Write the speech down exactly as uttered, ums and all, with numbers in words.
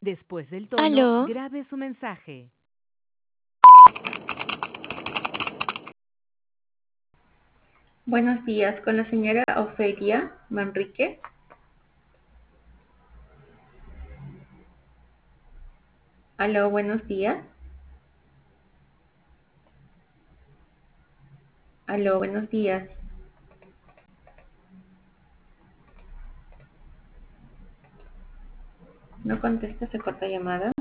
Después del tono, Aló, grabe su mensaje. Buenos días, con la señora Ofelia Manrique. Aló, buenos días. Aló, buenos días. No contesta, se corta llamada.